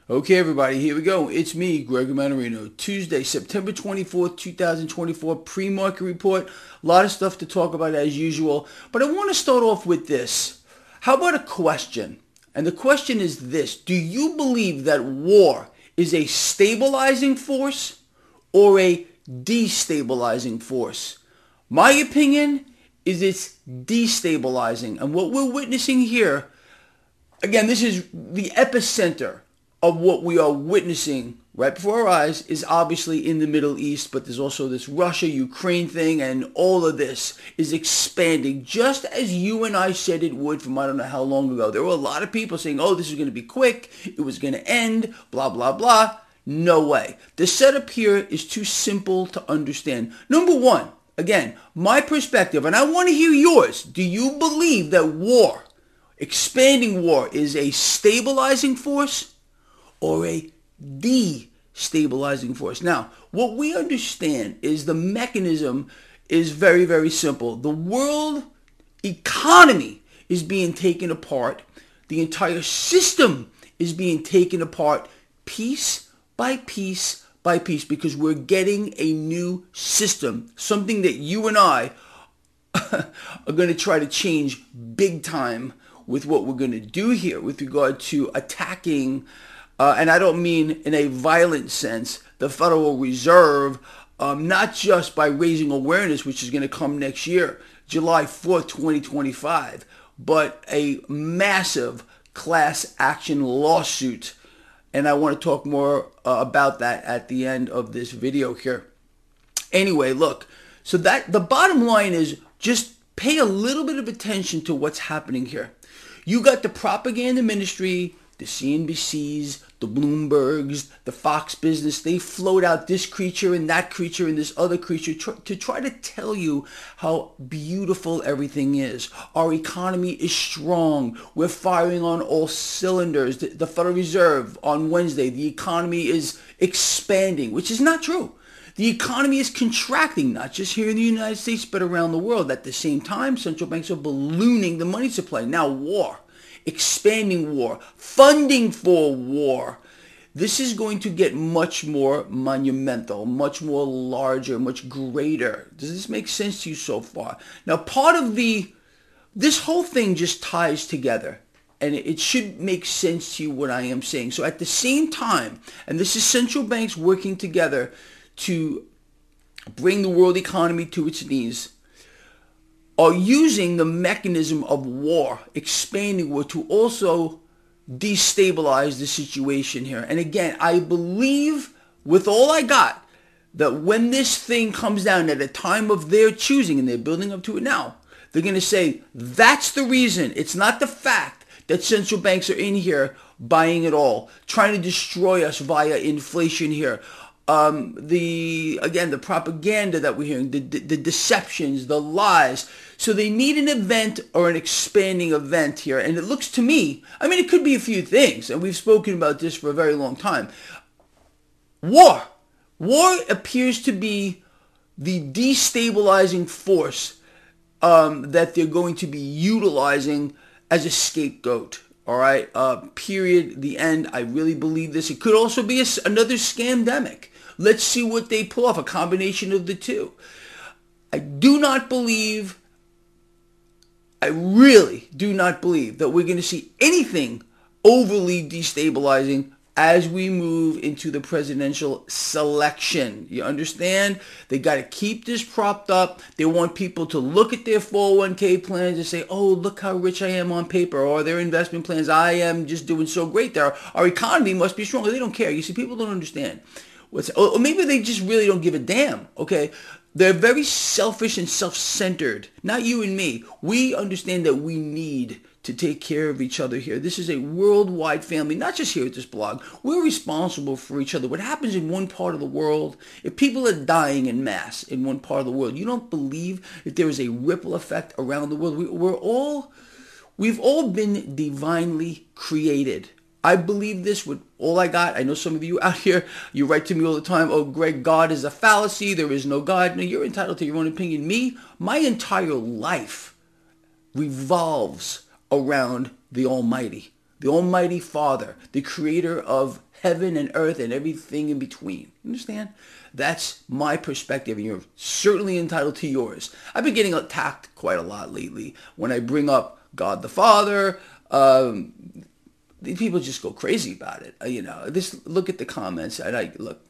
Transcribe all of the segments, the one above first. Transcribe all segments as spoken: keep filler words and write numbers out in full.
Okay, everybody, here we go. It's me, Gregory Mannarino. Tuesday, September twenty-fourth, two thousand twenty-four, pre-market report. A lot of stuff to talk about as usual, but I want to start off with this. How about a question? And the question is this: do you believe that war is a stabilizing force or a destabilizing force? My opinion is it's destabilizing. And what we're witnessing here, again, this is the epicenter of what we are witnessing right before our eyes, is obviously in the Middle East, but there's also this Russia-Ukraine thing, and all of this is expanding, just as you and I said it would from I don't know how long ago. There were a lot of people saying, oh, this is going to be quick, it was going to end, blah, blah, blah. No way. The setup here is too simple to understand. Number one, again, my perspective, and I want to hear yours. Do you believe that war, expanding war, is a stabilizing force or a destabilizing force? Now, what we understand is the mechanism is very, very simple. The world economy is being taken apart. The entire system is being taken apart piece by piece by piece because we're getting a new system, something that you and I are going to try to change big time with what we're going to do here with regard to attacking. Uh, and I don't mean in a violent sense, the Federal Reserve, um, not just by raising awareness, which is going to come next year, July fourth, twenty twenty-five, but a massive class action lawsuit. And I want to talk more uh, about that at the end of this video here. Anyway, look, so that the bottom line is just pay a little bit of attention to what's happening here. You got the propaganda ministry, the C N B Cs, the Bloombergs, the Fox business. They float out this creature and that creature and this other creature tr- to try to tell you how beautiful everything is. Our economy is strong. We're firing on all cylinders. The, the Federal Reserve on Wednesday, the economy is expanding, which is not true. The economy is contracting, not just here in the United States, but around the world. At the same time, central banks are ballooning the money supply. Now, war. Expanding war, funding for war. This is going to get much more monumental, much more larger, much greater. Does this make sense to you so far? Now, part of the, this whole thing just ties together, and it should make sense to you what I am saying. So at the same time, and this is central banks working together to bring the world economy to its knees, are using the mechanism of war, expanding war, to also destabilize the situation here. And again, I believe with all I got that when this thing comes down at a time of their choosing, and they're building up to it now, they're going to say, that's the reason. It's not the fact that central banks are in here buying it all, trying to destroy us via inflation here. Um, the, again, the propaganda that we're hearing, the, the, the deceptions, the lies. So they need an event or an expanding event here. And it looks to me, I mean, it could be a few things, and we've spoken about this for a very long time. War. War appears to be the destabilizing force um, that they're going to be utilizing as a scapegoat. All right, uh, period, the end. I really believe this. It could also be a, another scamdemic. Let's see what they pull off, a combination of the two. I do not believe, I really do not believe that we're going to see anything overly destabilizing as we move into the presidential selection. You understand? They got to keep this propped up. They want people to look at their four oh one k plans and say, oh, look how rich I am on paper, or their investment plans, I am just doing so great there. Our economy must be strong. They don't care. You see, people don't understand. What's, or maybe they just really don't give a damn, okay? They're very selfish and self-centered. Not you and me. We understand that we need to take care of each other here. This is a worldwide family, not just here at this blog. We're responsible for each other. What happens in one part of the world, if people are dying in mass in one part of the world, you don't believe that there is a ripple effect around the world. We, we're all, we've all been divinely created. I believe this with all I got. I know some of you out here, you write to me all the time, oh, Greg, God is a fallacy. There is no God. No, you're entitled to your own opinion. Me, my entire life revolves around the Almighty. the Almighty Father, the creator of heaven and earth and everything in between. Understand? That's my perspective, and you're certainly entitled to yours. I've been getting attacked quite a lot lately when I bring up God the Father. Um, these people just go crazy about it. Uh, you know, just look at the comments, and I look,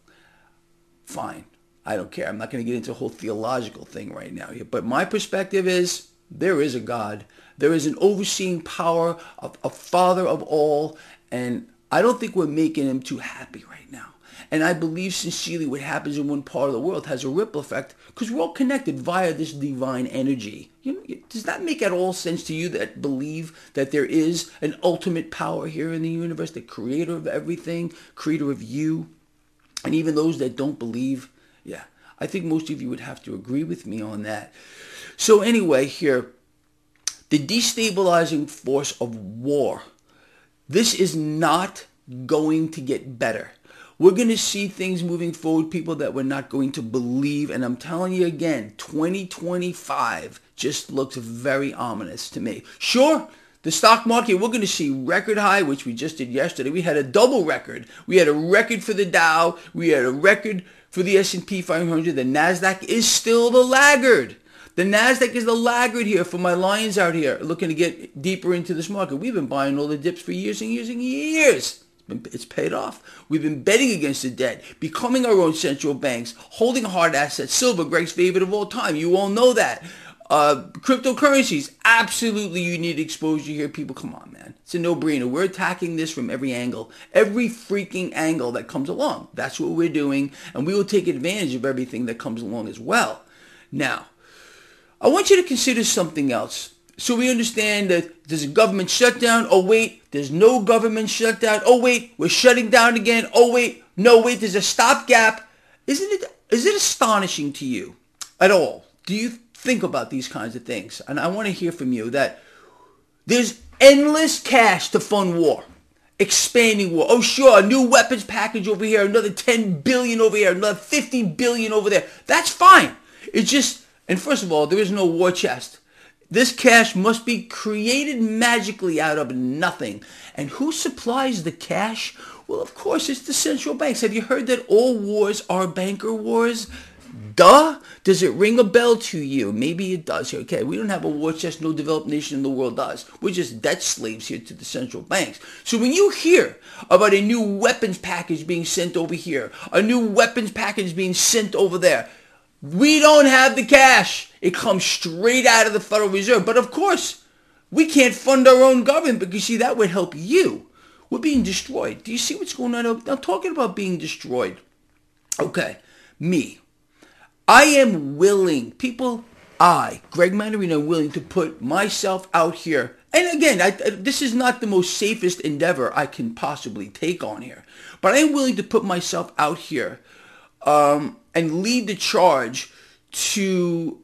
fine. I don't care. I'm not going to get into a whole theological thing right now here. But my perspective is there is a God. There is an overseeing power, a, a Father of all, and I don't think we're making him too happy right now. And I believe sincerely what happens in one part of the world has a ripple effect because we're all connected via this divine energy. You know, does that make at all sense to you that believe that there is an ultimate power here in the universe, the creator of everything, creator of you? And even those that don't believe, yeah, I think most of you would have to agree with me on that. So anyway, here, the destabilizing force of war. This is not going to get better. We're going to see things moving forward, people that we're not going to believe. And I'm telling you again, twenty twenty-five just looks very ominous to me. Sure, the stock market, we're going to see record high, which we just did yesterday. We had a double record. We had a record for the Dow. We had a record for the S and P five hundred. The NASDAQ is still the laggard. The NASDAQ is the laggard here for my lions out here looking to get deeper into this market. We've been buying all the dips for years and years and years. It's, been, it's paid off. We've been betting against the debt, becoming our own central banks, holding hard assets. Silver, Greg's favorite of all time. You all know that. Uh, cryptocurrencies, absolutely you need exposure here. People, come on, man. It's a no-brainer. We're attacking this from every angle, every freaking angle that comes along. That's what we're doing, and we will take advantage of everything that comes along as well. Now, I want you to consider something else. So we understand that there's a government shutdown. Oh, wait, there's no government shutdown. Oh, wait, we're shutting down again. Oh, wait, no, wait, there's a stopgap. Isn't it, is it astonishing to you at all? Do you think about these kinds of things? And I want to hear from you that there's endless cash to fund war. Expanding war. Oh, sure, a new weapons package over here, another ten billion dollars over here, another fifty billion dollars over there. That's fine. It's just... And first of all, there is no war chest. This cash must be created magically out of nothing. And who supplies the cash? Well, of course, it's the central banks. Have you heard that all wars are banker wars? Duh. Does it ring a bell to you? Maybe it does. Okay, we don't have a war chest. No developed nation in the world does. We're just debt slaves here to the central banks. So when you hear about a new weapons package being sent over here, a new weapons package being sent over there, we don't have the cash. It comes straight out of the Federal Reserve. But of course, we can't fund our own government because, see, that would help you. We're being destroyed. Do you see what's going on? I'm talking about being destroyed. Okay, me. I am willing, people, I, Greg Mannarino, am willing to put myself out here. And again, I, this is not the most safest endeavor I can possibly take on here. But I am willing to put myself out here um, and lead the charge to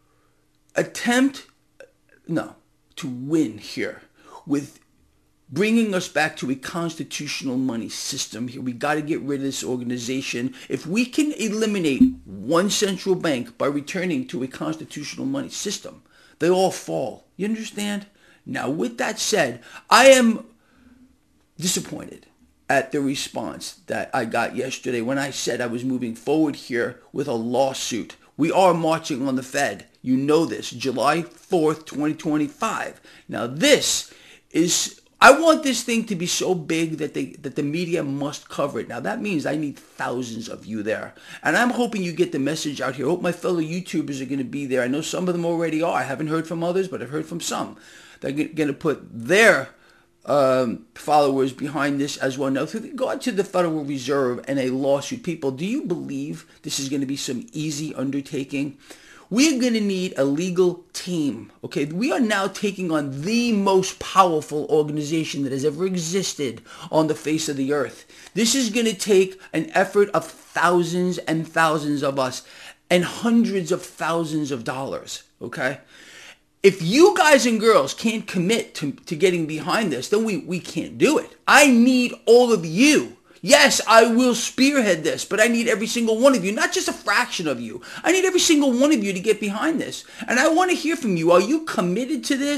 attempt, no, to win here with bringing us back to a constitutional money system here. We got to get rid of this organization. If we can eliminate one central bank by returning to a constitutional money system, they all fall. You understand? Now, with that said, I am disappointed at the response that I got yesterday when I said I was moving forward here with a lawsuit. We are marching on the Fed. You know this, July fourth, twenty twenty-five. Now, this is... I want this thing to be so big that they that the media must cover it. Now, that means I need thousands of you there. And I'm hoping you get the message out here. I hope my fellow YouTubers are going to be there. I know some of them already are. I haven't heard from others, but I've heard from some. They're going to put their um, followers behind this as well. Now, with regard to the Federal Reserve and a lawsuit, people, do you believe this is going to be some easy undertaking? We're going to need a legal team, okay? We are now taking on the most powerful organization that has ever existed on the face of the earth. This is going to take an effort of thousands and thousands of us and hundreds of thousands of dollars, okay? If you guys and girls can't commit to, to getting behind this, then we, we can't do it. I need all of you. Yes, I will spearhead this, but I need every single one of you, not just a fraction of you. I need every single one of you to get behind this. And I want to hear from you. Are you committed to this?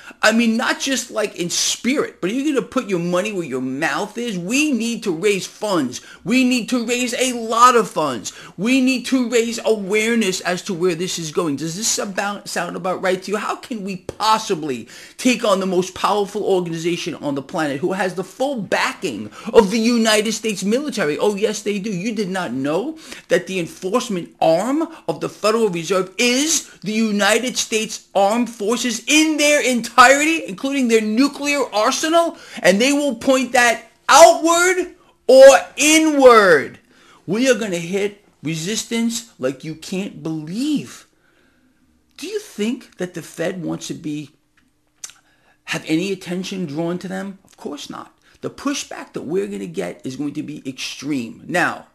I mean, not just like in spirit, but you're going to put your money where your mouth is. We need to raise funds. We need to raise a lot of funds. We need to raise awareness as to where this is going. Does this about, sound about right to you? How can we possibly take on the most powerful organization on the planet who has the full backing of the United States military? Oh, yes, they do. You did not know that the enforcement arm of the Federal Reserve is the United States Armed Forces in their entirety, including their nuclear arsenal, and they will point that outward or inward. We are going to hit resistance like you can't believe. Do you think that the Fed wants to be have any attention drawn to them? Of course not. The pushback that we're going to get is going to be extreme. Now,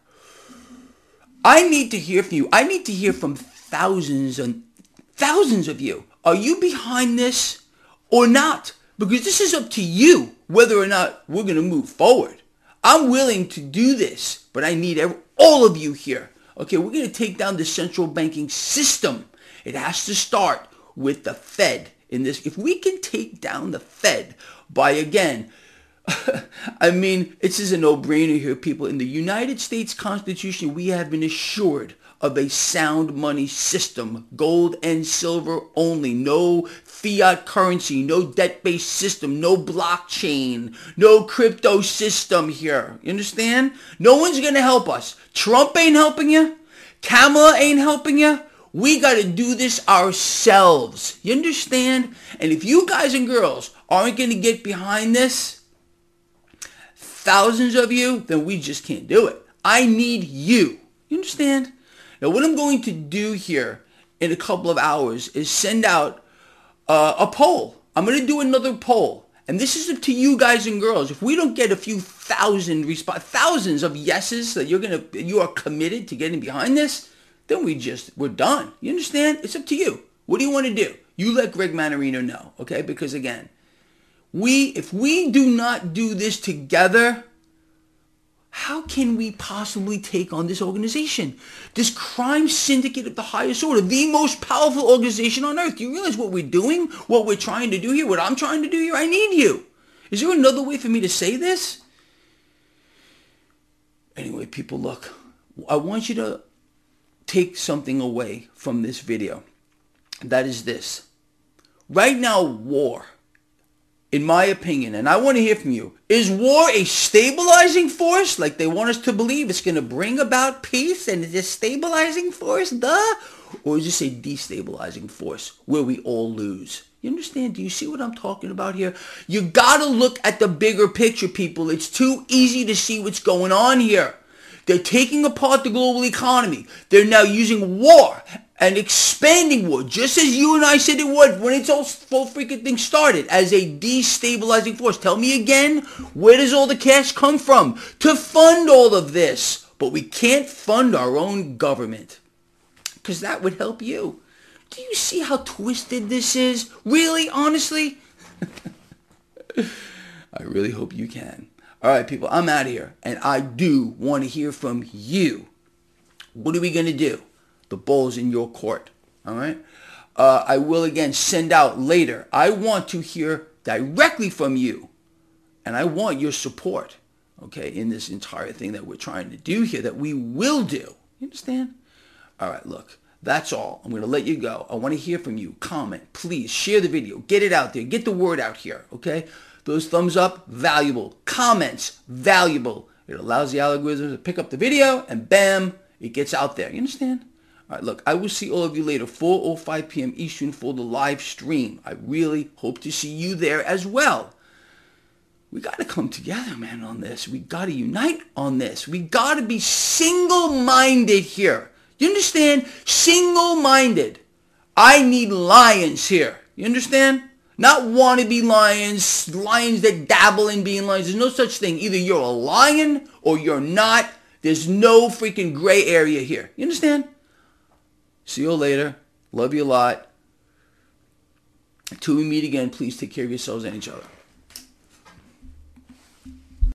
I need to hear from you. I need to hear from thousands and thousands of you. Are you behind this or not? Because this is up to you whether or not we're going to move forward. I'm willing to do this, but I need every, all of you here. Okay, we're going to take down the central banking system. It has to start with the Fed in this. If we can take down the Fed by, again, I mean, it's just a no-brainer here, people. In the United States Constitution, we have been assured of a sound money system, gold and silver only, no fiat currency, no debt-based system, no blockchain, no crypto system here. You understand? No one's going to help us. Trump ain't helping you. Kamala ain't helping you. We got to do this ourselves. You understand? And if you guys and girls aren't going to get behind this, thousands of you, then we just can't do it. I need you. You understand? Now, what I'm going to do here in a couple of hours is send out uh, a poll. I'm going to do another poll. And this is up to you guys and girls. If we don't get a few thousand resp- thousands of yeses that you're going to, you are committed to getting behind this, then we just, we're done. You understand? It's up to you. What do you want to do? You let Greg Mannarino know, okay? Because again, we, if we do not do this together, how can we possibly take on this organization? This crime syndicate of the highest order, the most powerful organization on earth. Do you realize what we're doing? What we're trying to do here? What I'm trying to do here? I need you. Is there another way for me to say this? Anyway, people, look. I want you to take something away from this video. That is this. Right now, war, in my opinion, and I want to hear from you, is war a stabilizing force? Like they want us to believe it's going to bring about peace and it's a stabilizing force, duh? Or is this a destabilizing force where we all lose? You understand? Do you see what I'm talking about here? You got to look at the bigger picture, people. It's too easy to see what's going on here. They're taking apart the global economy. They're now using war and expanding war, just as you and I said it would when it's all full freaking thing started, as a destabilizing force. Tell me again, where does all the cash come from to fund all of this? But we can't fund our own government because that would help you. Do you see how twisted this is? Really? Honestly? I really hope you can. All right, people, I'm out of here, and I do want to hear from you. What are we going to do? The ball's in your court, all right? Uh, I will, again, send out later. I want to hear directly from you, and I want your support, okay, in this entire thing that we're trying to do here, that we will do. You understand? All right, look, that's all. I'm going to let you go. I want to hear from you. Comment, please. Share the video. Get it out there. Get the word out here, okay? Those thumbs up, valuable. Comments, valuable. It allows the algorithm to pick up the video, and bam, it gets out there. You understand? All right, look, I will see all of you later, four oh five p.m. Eastern for the live stream. I really hope to see you there as well. We got to come together, man, on this. We got to unite on this. We got to be single-minded here. You understand? Single-minded. I need lions here. You understand? Not wannabe lions, lions that dabble in being lions. There's no such thing. Either you're a lion or you're not. There's no freaking gray area here. You understand? See you later. Love you a lot. Until we meet again, please take care of yourselves and each other.